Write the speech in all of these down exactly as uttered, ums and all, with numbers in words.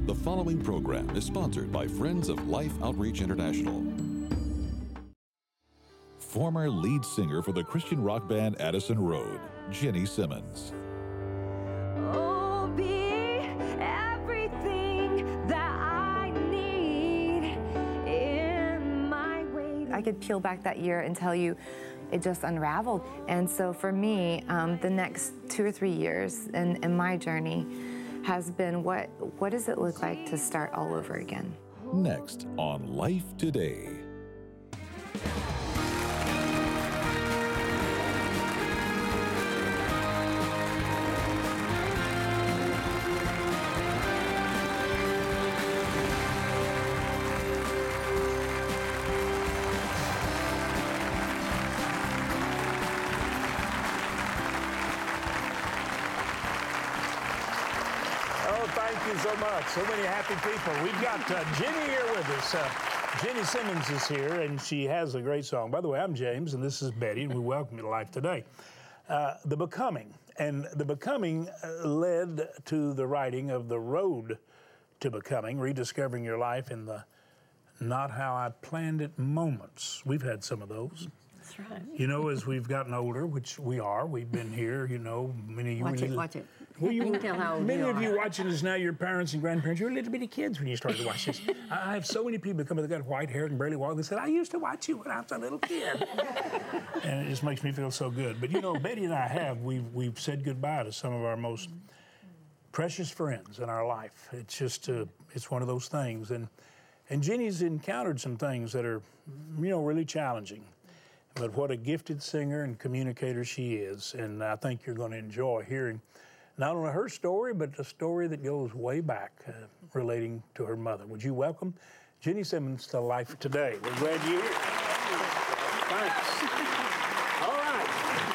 The following program is sponsored by Friends of Life Outreach International. Former lead singer for the Christian rock band Addison Road, Jenny Simmons. Oh, be everything that I need in my way. I could peel back that year and tell you it just unraveled. And so for me, um, the next two or three years in, in my journey has been what, what does it look like to start all over again? Next on Life Today. Thank you so much. So many happy people. We've got uh, Jenny here with us. Uh, Jenny Simmons is here, and she has a great song. By the way, I'm James, and this is Betty, and we welcome you to Life Today. Uh, the Becoming. And The Becoming uh, led to the writing of The Road to Becoming, rediscovering your life in the not how I planned it moments. We've had some of those. That's right. You know, as we've gotten older, which we are, we've been here, you know, many of you... Watch when it, you, watch it. Well, you, you can tell how old many you of are. you watching this now, your parents and grandparents, you were little bitty kids when you started to watch this. I have so many people come that got white hair and barely walk. They said, I used to watch you when I was a little kid. And it just makes me feel so good. But you know, Betty and I have, we've, we've said goodbye to some of our most precious friends in our life. It's just, uh, it's one of those things. And, and Jenny's encountered some things that are, you know, really challenging. But what a gifted singer and communicator she is. And I think you're going to enjoy hearing not only her story, but a story that goes way back uh, relating to her mother. Would you welcome Jenny Simmons to Life Today? We're glad you're here. Thanks. All right.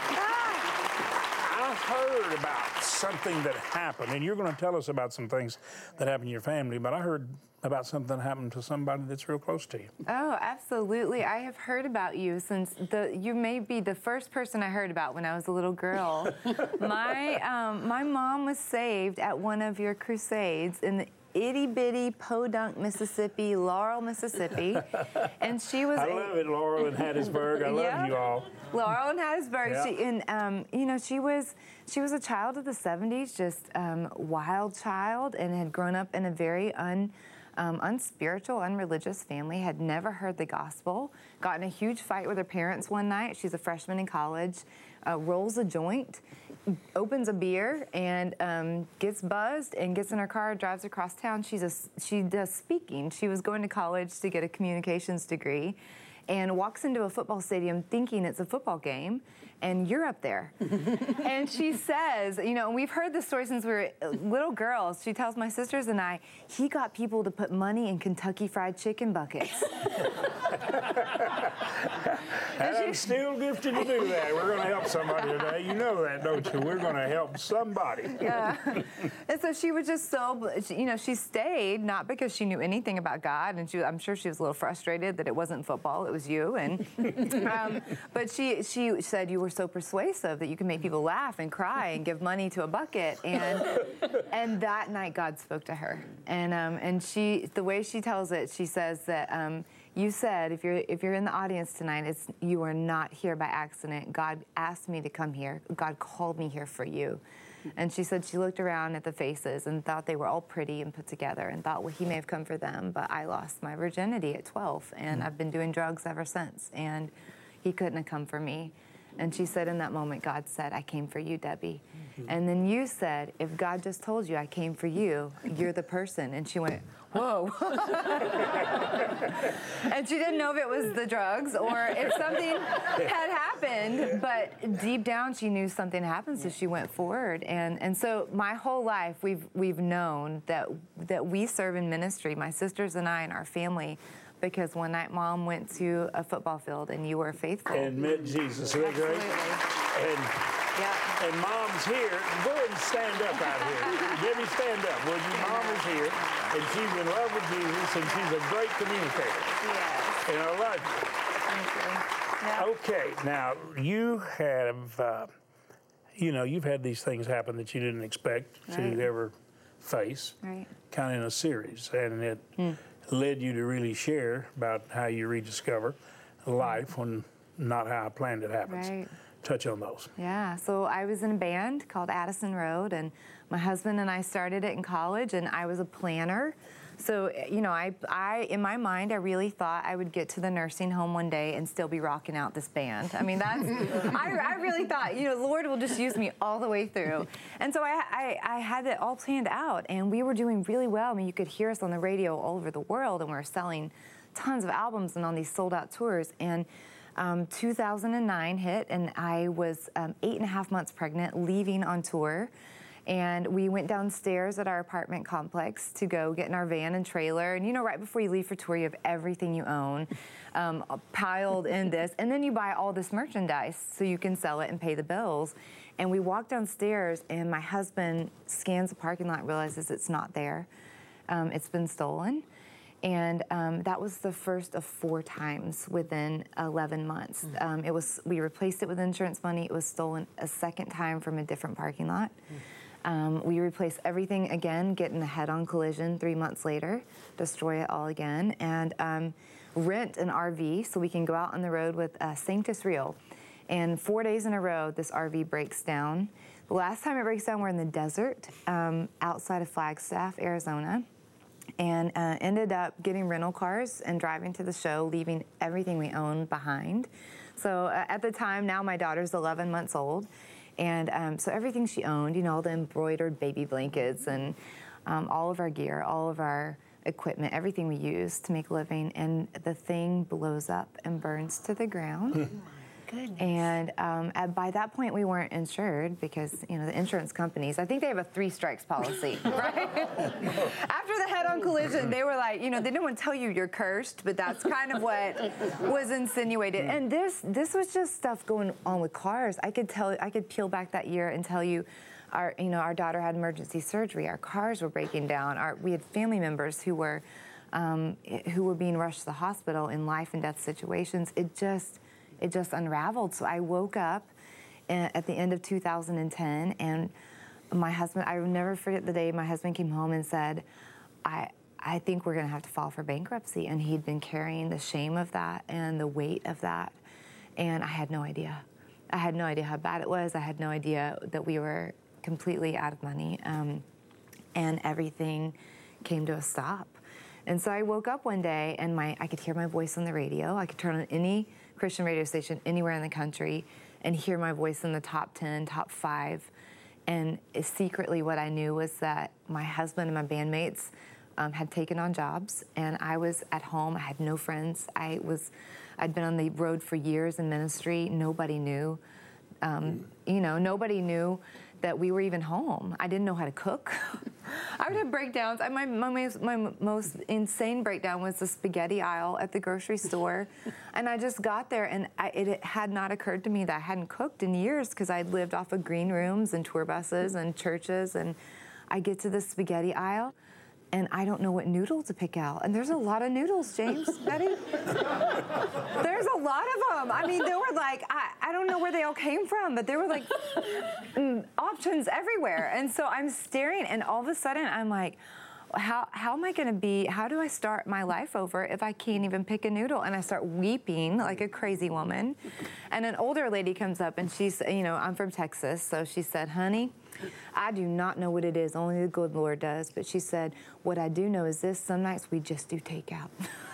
I heard about something that happened, and you're going to tell us about some things that happened in your family, but I heard about something that happened to somebody that's real close to you. Oh, absolutely. I have heard about you since the you may be the first person I heard about when I was a little girl. my um, my mom was saved at one of your crusades in the itty bitty Podunk, Mississippi, Laurel, Mississippi, and she was. I love it, Laurel and Hattiesburg. I love yeah. you all. Laurel and Hattiesburg. Yeah. She, and um, you know, she was she was a child of the seventies, just um, wild child, and had grown up in a very un. Um, unspiritual, unreligious family, had never heard the gospel, got in a huge fight with her parents one night. She's a freshman in college, uh, rolls a joint, opens a beer, and um, gets buzzed and gets in her car, drives across town. She's a, she does speaking. She was going to college to get a communications degree, and walks into a football stadium thinking it's a football game, and you're up there. And she says, you know, and we've heard this story since we were little girls. She tells my sisters and I, he got people to put money in Kentucky Fried Chicken buckets. And I'm still gifted to do that. We're going to help somebody today. You know that, don't you? We're going to help somebody. Yeah. And so she was just so, you know, she stayed, not because she knew anything about God, and she, I'm sure she was a little frustrated that it wasn't football, it was you. And um, but she she said you were so persuasive that you can make people laugh and cry and give money to a bucket. And and that night God spoke to her. And um, and she, the way she tells it, she says that um, you said, if you're if you're in the audience tonight, it's you are not here by accident. God asked me to come here. God called me here for you. And she said she looked around at the faces and thought they were all pretty and put together, and thought, well, he may have come for them, but I lost my virginity at twelve, and mm-hmm. I've been doing drugs ever since, and he couldn't have come for me. And she said in that moment, God said, I came for you, Debbie. Mm-hmm. And then you said, if God just told you I came for you, you're the person. And she went, whoa. And she didn't know if it was the drugs or if something had happened, but deep down she knew something happened, so she went forward. And and so my whole life we've we've known that that we serve in ministry, my sisters and I and our family, because one night Mom went to a football field and you were faithful. And met Jesus. Isn't that great? And, yeah. and Mom's here. Go ahead and stand up out here. Debbie, stand up. Well, your mom is here, and she's in love with Jesus, and she's a great communicator. Yes. And I love you. Thank you. Yeah. Okay, now you have, uh, you know, you've had these things happen that you didn't expect right. to ever face, Right. kind of in a series, and it Mm. led you to really share about how you rediscover life when not how I planned it happens. Right. Touch on those. Yeah, so I was in a band called Addison Road, and my husband and I started it in college, and I was a planner. So, you know, I, I, in my mind, I really thought I would get to the nursing home one day and still be rocking out this band. I mean, that's, I, I really thought, you know, the Lord will just use me all the way through. And so I, I, I had it all planned out, and we were doing really well. I mean, you could hear us on the radio all over the world, and we were selling tons of albums and on these sold out tours. And um, two thousand nine hit, and I was um, eight and a half months pregnant, leaving on tour. And we went downstairs at our apartment complex to go get in our van and trailer. And you know, right before you leave for tour, you have everything you own um, piled in this. And then you buy all this merchandise so you can sell it and pay the bills. And we walk downstairs, and my husband scans the parking lot and realizes it's not there. Um, it's been stolen. And um, that was the first of four times within eleven months. Mm. Um, it was, we replaced it with insurance money. It was stolen a second time from a different parking lot. Mm. Um, we replaced everything again, get in a head-on collision three months later, destroy it all again, and um, rent an R V so we can go out on the road with uh, Sanctus Real. And four days in a row, this R V breaks down. The last time it breaks down, we're in the desert um, outside of Flagstaff, Arizona, and uh, ended up getting rental cars and driving to the show, leaving everything we owned behind. So uh, at the time, now my daughter's eleven months old, and um, so everything she owned, you know, all the embroidered baby blankets and um, all of our gear, all of our equipment, everything we use to make a living, and the thing blows up and burns to the ground. Goodness. And um, at, by that point, we weren't insured because, you know, the insurance companies, I think they have a three strikes policy, right? After the head-on collision, they were like, you know, they didn't want to tell you you're cursed, but that's kind of what was insinuated. And this this was just stuff going on with cars. I could tell, I could peel back that year and tell you, our, you know, our daughter had emergency surgery. Our cars were breaking down. Our, we had family members who were, um, who were being rushed to the hospital in life and death situations. It just... It just unraveled. So I woke up at the end of two thousand ten, and my husband, I will never forget the day my husband came home and said, I, I think we're going to have to file for bankruptcy. And he'd been carrying the shame of that and the weight of that. And I had no idea. I had no idea how bad it was. I had no idea that we were completely out of money. Um, and everything came to a stop. And so I woke up one day, and my I could hear my voice on the radio. I could turn on any Christian radio station anywhere in the country and hear my voice in the top ten, top five. And secretly what I knew was that my husband and my bandmates um, had taken on jobs, and I was at home. I had no friends. I was, I'd been on the road for years in ministry. Nobody knew. Um, you know, nobody knew that we were even home. I didn't know how to cook. I would have breakdowns. I, my, my, my most insane breakdown was the spaghetti aisle at the grocery store. And I just got there, and I, it had not occurred to me that I hadn't cooked in years because I'd lived off of green rooms and tour buses and churches. And I get to the spaghetti aisle, and I don't know what noodle to pick out. And there's a lot of noodles, James, Betty. There's a lot of them. I mean, there were like, I, I don't know where they all came from, but there were like mm, options everywhere. And so I'm staring, and all of a sudden I'm like, how, how am I gonna be, how do I start my life over if I can't even pick a noodle? And I start weeping like a crazy woman. And an older lady comes up, and she's, you know, I'm from Texas, so she said, honey, I do not know what it is, only the good Lord does. But she said, what I do know is this, some nights we just do takeout.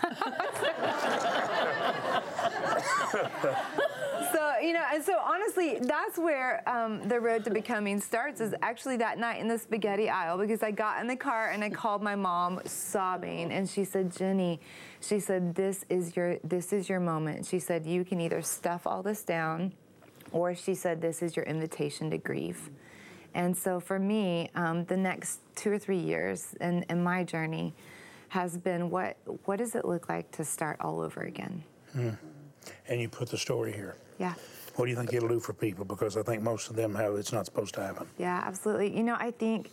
So, you know, and so honestly, that's where um, the road to becoming starts, is actually that night in the spaghetti aisle, because I got in the car and I called my mom sobbing, and she said, Jenny, she said, this is your, this is your moment. She said, you can either stuff all this down, or she said, this is your invitation to grieve. And so for me, um, the next two or three years in, in my journey has been, what what does it look like to start all over again? Mm. And you put the story here. Yeah. What do you think it'll do for people? Because I think most of them have, it's not supposed to happen. Yeah, absolutely. You know, I think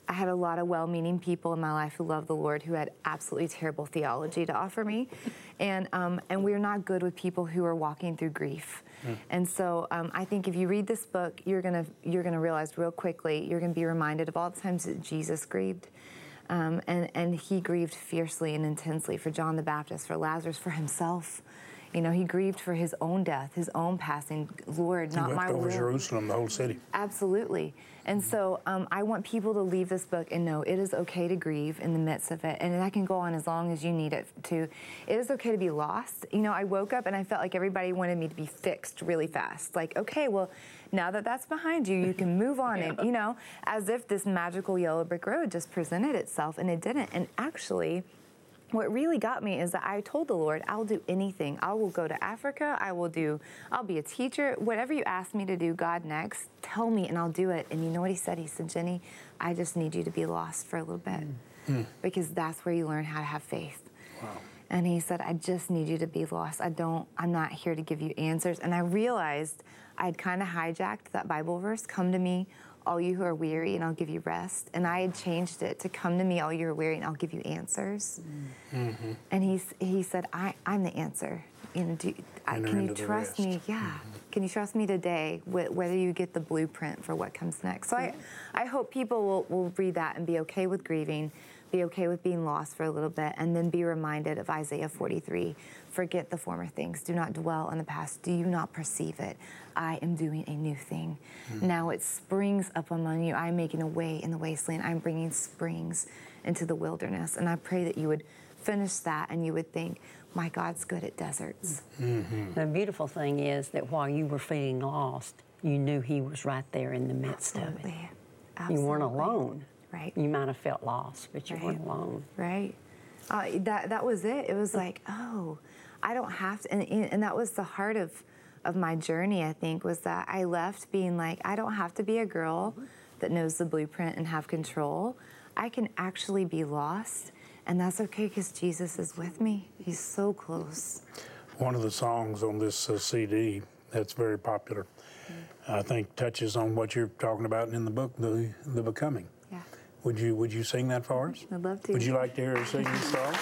I had a lot of well-meaning people in my life who loved the Lord who had absolutely terrible theology to offer me. And, um, and we're not good with people who are walking through grief. Mm. And so um, I think if you read this book, you're gonna, you're gonna realize real quickly, you're gonna be reminded of all the times that Jesus grieved. Um, and, and he grieved fiercely and intensely for John the Baptist, for Lazarus, for himself. You know, he grieved for his own death, his own passing. Lord, not my will. Over Jerusalem, the whole city. Absolutely. And so um, I want people to leave this book and know it is okay to grieve in the midst of it. And that can go on as long as you need it to. It is okay to be lost. You know, I woke up and I felt like everybody wanted me to be fixed really fast. Like, okay, well, now that that's behind you, you can move on. Yeah. And, you know, as if this magical yellow brick road just presented itself, and it didn't. And actually, what really got me is that I told the Lord, I'll do anything. I will go to Africa. I will do, I'll be a teacher. Whatever you ask me to do, God, next, tell me and I'll do it. And you know what he said? He said, Jenny, I just need you to be lost for a little bit mm. because that's where you learn how to have faith. Wow. And he said, I just need you to be lost. I don't, I'm not here to give you answers. And I realized I'd kind of hijacked that Bible verse, come to me, all you who are weary, and I'll give you rest. And I had changed it to come to me, all you who are weary, and I'll give you answers. Mm-hmm. And he, he said, I, I'm the answer. You know, do, I, can you trust me? Yeah. Mm-hmm. Can you trust me today, wh- whether you get the blueprint for what comes next? So I, I hope people will, will read that and be okay with grieving, be okay with being lost for a little bit, and then be reminded of Isaiah forty-three. Forget the former things. Do not dwell on the past. Do you not perceive it? I am doing a new thing. Mm. Now it springs up among you. I'm making a way in the wasteland. I'm bringing springs into the wilderness. And I pray that you would finish that and you would think, my God's good at deserts. Mm-hmm. The beautiful thing is that while you were feeling lost, you knew he was right there in the midst Absolutely. of it. Absolutely. You weren't alone. Right. You might have felt lost, but you right. weren't alone. Right. Uh, that, that was it. It was like, oh, I don't have to, and, and that was the heart of, of my journey, I think, was that I left being like, I don't have to be a girl that knows the blueprint and have control. I can actually be lost, and that's okay because Jesus is with me. He's so close. One of the songs on this uh, C D that's very popular, mm-hmm. I think touches on what you're talking about in the book, the, the Becoming. Yeah. Would you, would you sing that for us? I'd love to. Would you like to hear her sing this song?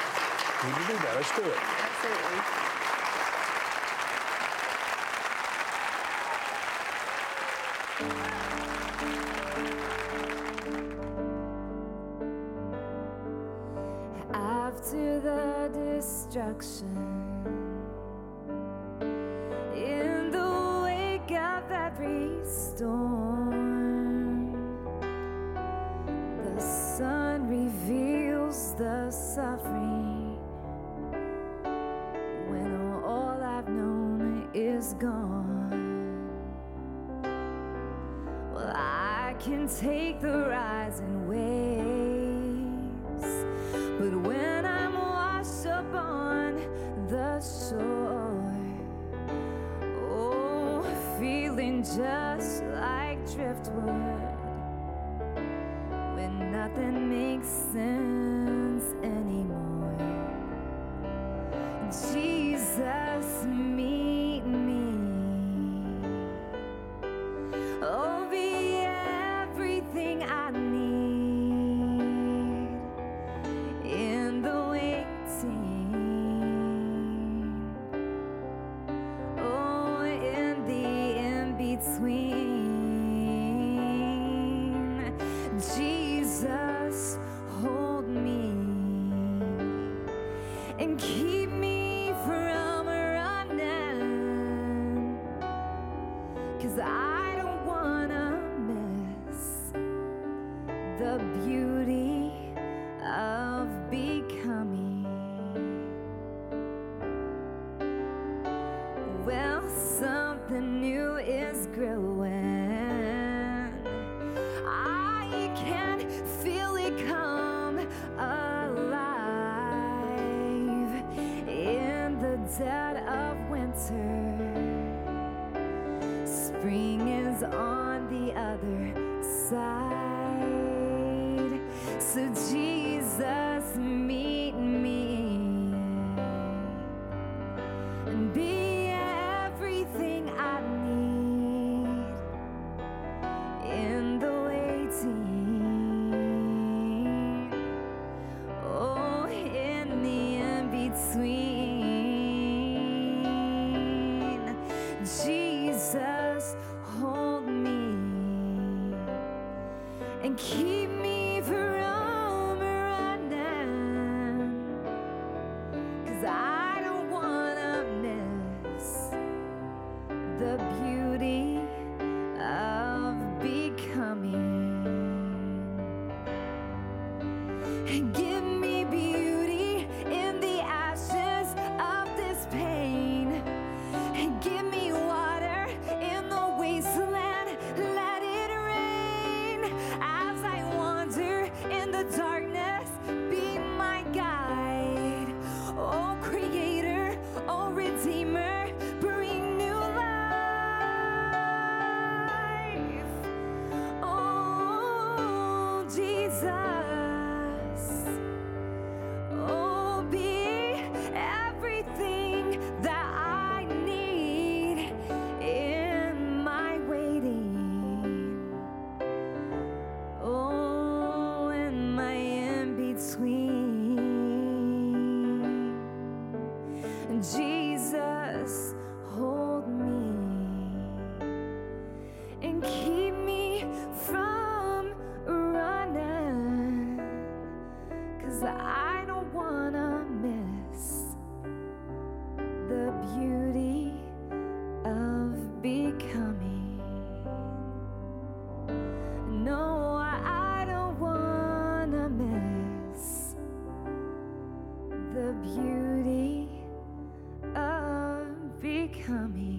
Would you do that? Let's do it. Absolutely. After the destruction, in the wake of every storm, the sun reveals the suffering when all I've known is gone. Well, I can take the rising waves, but when I'm washed up on the shore, oh, feeling just like driftwood, when nothing makes sense anymore, Jesus, meet me. Oh, be everything I need. Give me beauty in the ashes of this pain. Give me water in the wasteland. Let it rain as I wander in the darkness. Be my guide. Oh, Creator, oh, Redeemer, bring new life. Oh, Jesus. Oh, be everything that I need in my waiting. Oh, in my in-between. Jesus, hold me and keep me from running, 'cause I don't wanna miss the beauty of becoming. No, I don't wanna miss the beauty of becoming.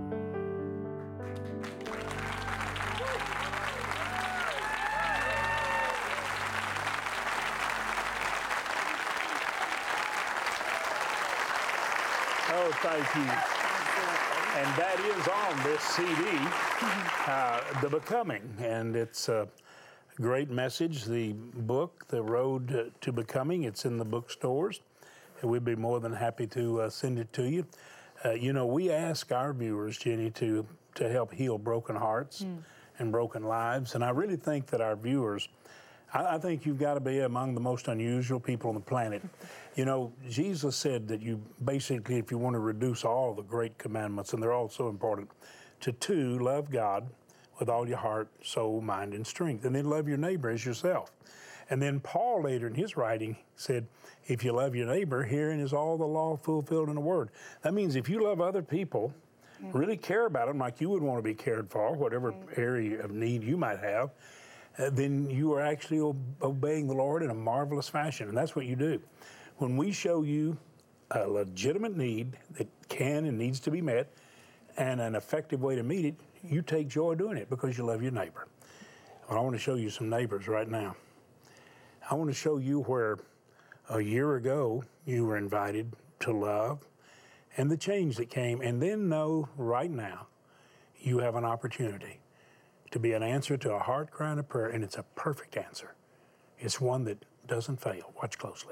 Oh, thank you. And that is on this C D, uh, The Becoming. And it's a great message. The book, The Road to Becoming, it's in the bookstores. And we'd be more than happy to uh, send it to you. Uh, you know, we ask our viewers, Jenny, to, to help heal broken hearts mm. and broken lives. And I really think that our viewers, I, I think you've got to be among the most unusual people on the planet. You know, Jesus said that you basically, if you want to reduce all the great commandments, and they're all so important, to two, love God with all your heart, soul, mind, and strength, and then love your neighbor as yourself. And then Paul later in his writing said, if you love your neighbor, herein is all the law fulfilled in the word. That means if you love other people, mm-hmm. really care about them like you would want to be cared for, whatever mm-hmm. area of need you might have, uh, then you are actually ob- obeying the Lord in a marvelous fashion. And that's what you do. When we show you a legitimate need that can and needs to be met and an effective way to meet it, you take joy doing it because you love your neighbor. Well, I want to show you some neighbors right now. I want to show you where a year ago you were invited to love and the change that came, and then know right now you have an opportunity to be an answer to a heart cry and a prayer, and it's a perfect answer. It's one that doesn't fail. Watch closely.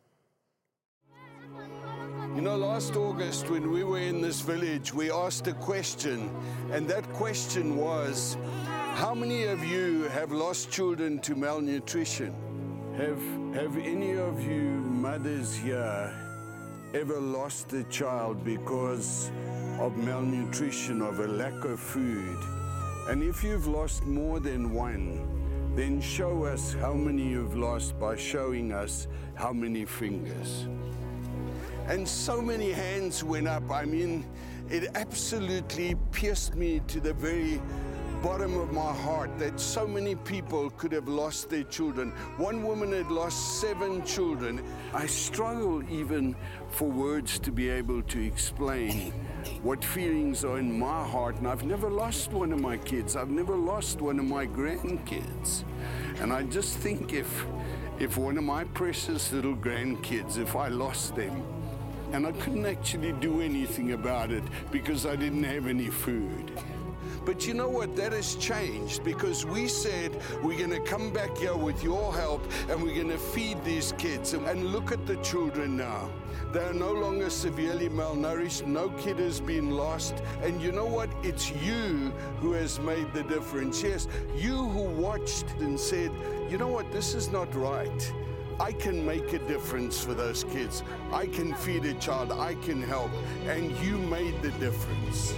You know, last August when we were in this village, we asked a question, and that question was, how many of you have lost children to malnutrition? Have, have any of you mothers here ever lost a child because of malnutrition, of a lack of food? And if you've lost more than one, then show us how many you've lost by showing us how many fingers. And so many hands went up. I mean, it absolutely pierced me to the very bottom of my heart that so many people could have lost their children. One woman had lost seven children. I struggle even for words to be able to explain what feelings are in my heart. And I've never lost one of my kids. I've never lost one of my grandkids. And I just think if, if one of my precious little grandkids, if I lost them, and I couldn't actually do anything about it because I didn't have any food. But you know what? That has changed because we said we're going to come back here with your help and we're going to feed these kids. And look at the children now. They are no longer severely malnourished. No kid has been lost. And you know what? It's you who has made the difference. Yes, you who watched and said, you know what? This is not right. I can make a difference for those kids. I can feed a child. I can help. And you made the difference.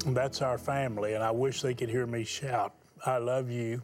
That's our family, and I wish they could hear me shout, I love you,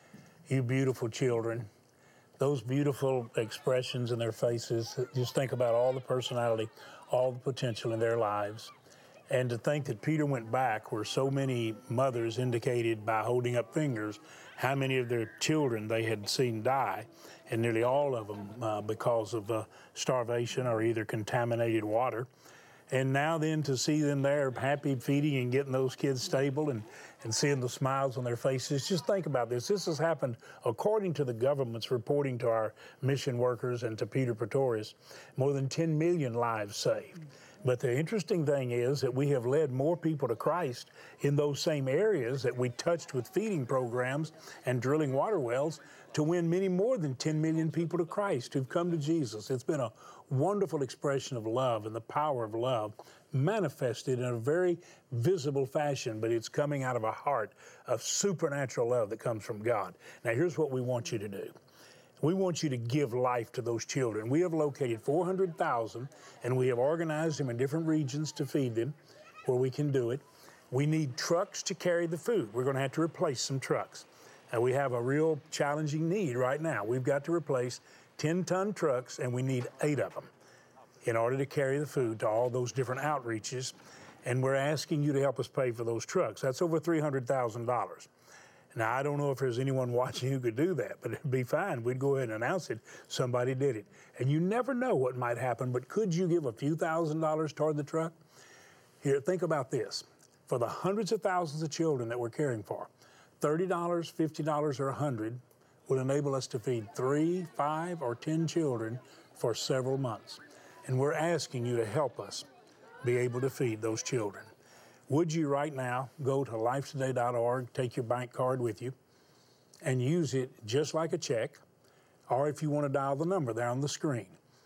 you beautiful children. Those beautiful expressions in their faces, just think about all the personality, all the potential in their lives. And to think that Peter went back where so many mothers indicated by holding up fingers how many of their children they had seen die, and nearly all of them uh, because of uh, starvation or either contaminated water. And now then to see them there happy feeding and getting those kids stable and, and seeing the smiles on their faces. Just think about this. This has happened according to the government's reporting to our mission workers and to Peter Pretorius, more than ten million lives saved. But the interesting thing is that we have led more people to Christ in those same areas that we touched with feeding programs and drilling water wells to win many more than ten million people to Christ who've come to Jesus. It's been a wonderful expression of love and the power of love manifested in a very visible fashion, but it's coming out of a heart of supernatural love that comes from God. Now, here's what we want you to do. We want you to give life to those children. We have located four hundred thousand, and we have organized them in different regions to feed them where we can do it. We need trucks to carry the food. We're going to have to replace some trucks. And we have a real challenging need right now. We've got to replace ten-ton trucks, and we need eight of them in order to carry the food to all those different outreaches. And we're asking you to help us pay for those trucks. That's over three hundred thousand dollars. Now, I don't know if there's anyone watching who could do that, but it'd be fine. We'd go ahead and announce it. Somebody did it. And you never know what might happen, but could you give a few thousand dollars toward the truck? Here, think about this. For the hundreds of thousands of children that we're caring for, thirty dollars, fifty dollars, or one hundred dollars would enable us to feed three, five, or ten children for several months. And we're asking you to help us be able to feed those children. Would you right now go to life today dot org, take your bank card with you, and use it just like a check, or if you want to dial the number there on the screen,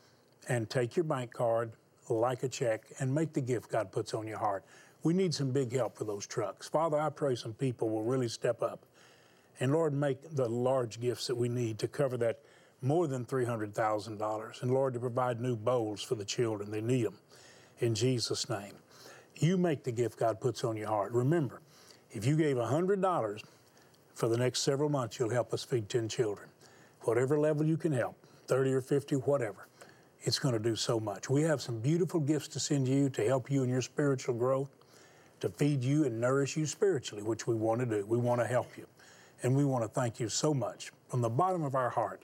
and take your bank card like a check and make the gift God puts on your heart. We need some big help for those trucks. Father, I pray some people will really step up. And Lord, make the large gifts that we need to cover that more than three hundred thousand dollars. And Lord, to provide new bowls for the children. They need them. In Jesus' name. You make the gift God puts on your heart. Remember, if you gave one hundred dollars for the next several months, you'll help us feed ten children. Whatever level you can help, thirty or fifty, whatever, it's going to do so much. We have some beautiful gifts to send you to help you in your spiritual growth, to feed you and nourish you spiritually, which we want to do. We want to help you. And we want to thank you so much from the bottom of our heart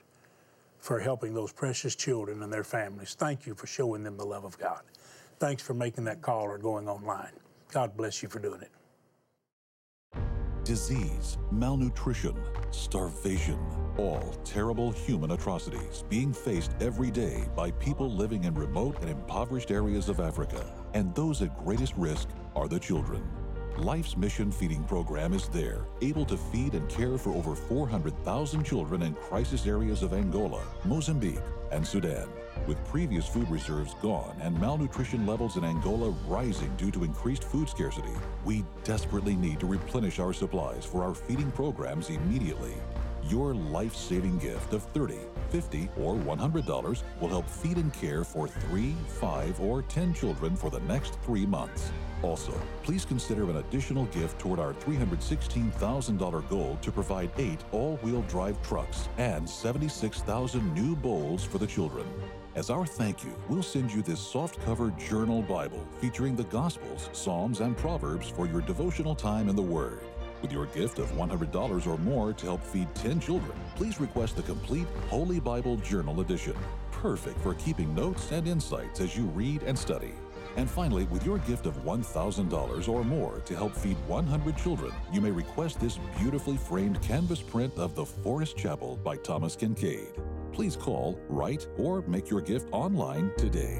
for helping those precious children and their families. Thank you for showing them the love of God. Thanks for making that call or going online. God bless you for doing it. Disease, malnutrition, starvation, all terrible human atrocities being faced every day by people living in remote and impoverished areas of Africa. And those at greatest risk are the children. Life's Mission Feeding Program is there, able to feed and care for over four hundred thousand children in crisis areas of Angola, Mozambique, and Sudan. With previous food reserves gone and malnutrition levels in Angola rising due to increased food scarcity, we desperately need to replenish our supplies for our feeding programs immediately. Your life-saving gift of thirty dollars, fifty dollars, or one hundred dollars will help feed and care for three, five, or ten children for the next three months. Also, please consider an additional gift toward our three hundred sixteen thousand dollars goal to provide eight all-wheel drive trucks and seventy-six thousand new bowls for the children. As our thank you, we'll send you this soft-cover journal Bible featuring the Gospels, Psalms, and Proverbs for your devotional time in the Word. With your gift of one hundred dollars or more to help feed ten children, please request the complete Holy Bible Journal Edition, perfect for keeping notes and insights as you read and study. And finally, with your gift of one thousand dollars or more to help feed one hundred children, you may request this beautifully framed canvas print of The Forest Chapel by Thomas Kincaid. Please call, write, or make your gift online today.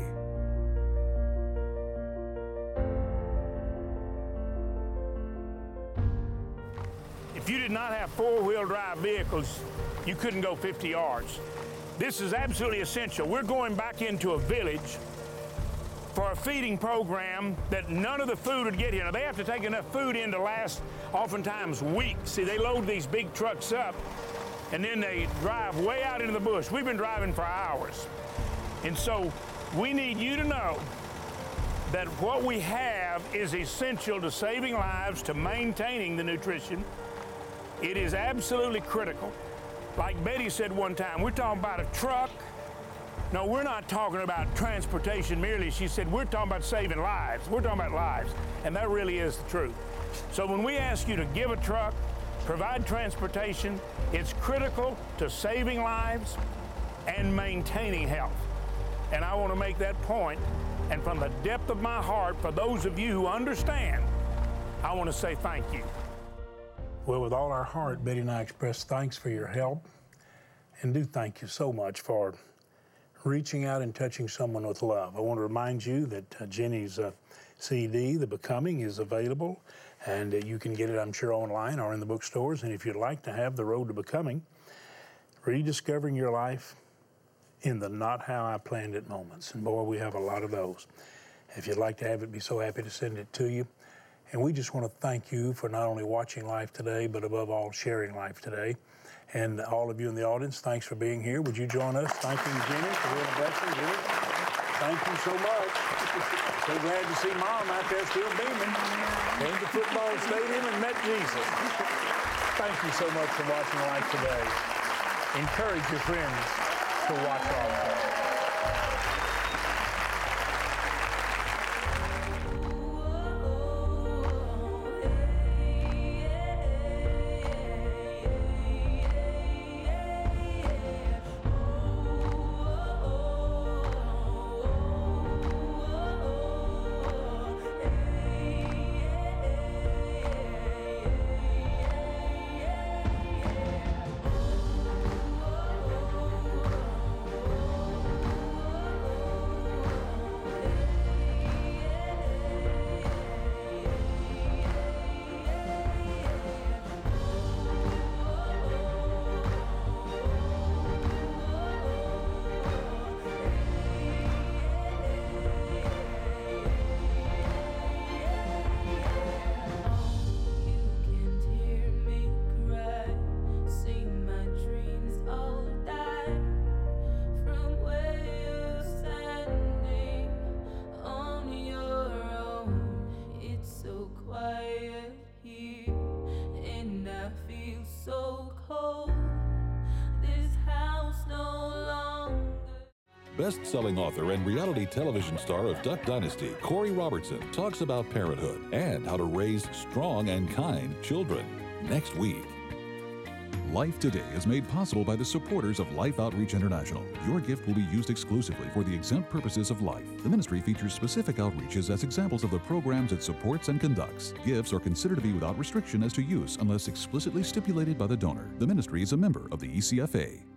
If you did not have four-wheel drive vehicles, you couldn't go fifty yards. This is absolutely essential. We're going back into a village for a feeding program that none of the food would get here. Now, they have to take enough food in to last oftentimes weeks. See, they load these big trucks up, and then they drive way out into the bush. We've been driving for hours. And so we need you to know that what we have is essential to saving lives, to maintaining the nutrition. It is absolutely critical. Like Betty said one time, we're talking about a truck. No, we're not talking about transportation merely. She said, we're talking about saving lives. We're talking about lives. And that really is the truth. So when we ask you to give a truck, provide transportation, it's critical to saving lives and maintaining health. And I want to make that point. And from the depth of my heart, for those of you who understand, I want to say thank you. Well, with all our heart, Betty and I express thanks for your help. And do thank you so much for reaching out and touching someone with love. I want to remind you that uh, Jenny's uh, C D, The Becoming, is available, and uh, you can get it, I'm sure, online or in the bookstores. And if you'd like to have The Road to Becoming, rediscovering your life in the not how I planned it moments. And boy, we have a lot of those. If you'd like to have it, be so happy to send it to you. And we just want to thank you for not only watching Life Today, but above all, sharing Life Today. And all of you in the audience, thanks for being here. Would you join us thanking Jenny for her introduction? Jenny, thank you so much. So glad to see Mom out there still beaming. Came to football stadium and met Jesus. Thank you so much for watching Life Today. Encourage your friends to watch all of it. Best-selling author and reality television star of Duck Dynasty, Corey Robertson, talks about parenthood and how to raise strong and kind children. Next week. Life Today is made possible by the supporters of Life Outreach International. Your gift will be used exclusively for the exempt purposes of life. The ministry features specific outreaches as examples of the programs it supports and conducts. Gifts are considered to be without restriction as to use unless explicitly stipulated by the donor. The ministry is a member of the E C F A.